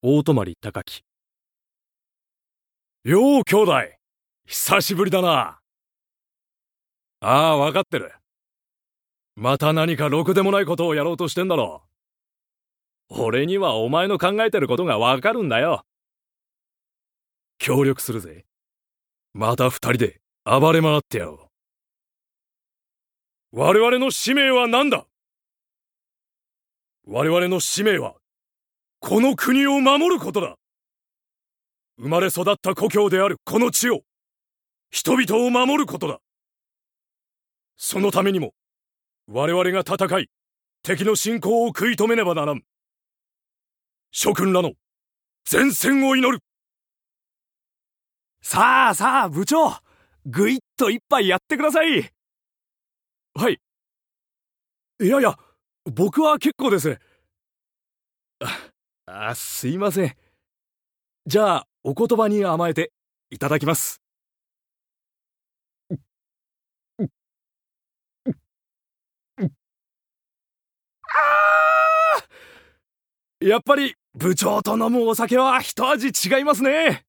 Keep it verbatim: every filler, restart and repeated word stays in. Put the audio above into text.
大泊高木。 よう兄弟、久しぶりだな。ああ、わかってる。また何かろくでもないことをやろうとしてんだろう。俺にはお前の考えてることがわかるんだよ。協力するぜ。また二人で暴れ回ってやろう。我々の使命は何だ？我々の使命は、この国を守ることだ。生まれ育った故郷であるこの地を、人々を守ることだ。そのためにも、我々が戦い、敵の侵攻を食い止めねばならん。諸君らの前線を祈る。 さあさあ部長、ぐいっと一杯やってください。 はい。いやいや、僕は結構です。 あ、あ、すいません。じゃあお言葉に甘えていただきます。やっぱり部長と飲むお酒は一味違いますね。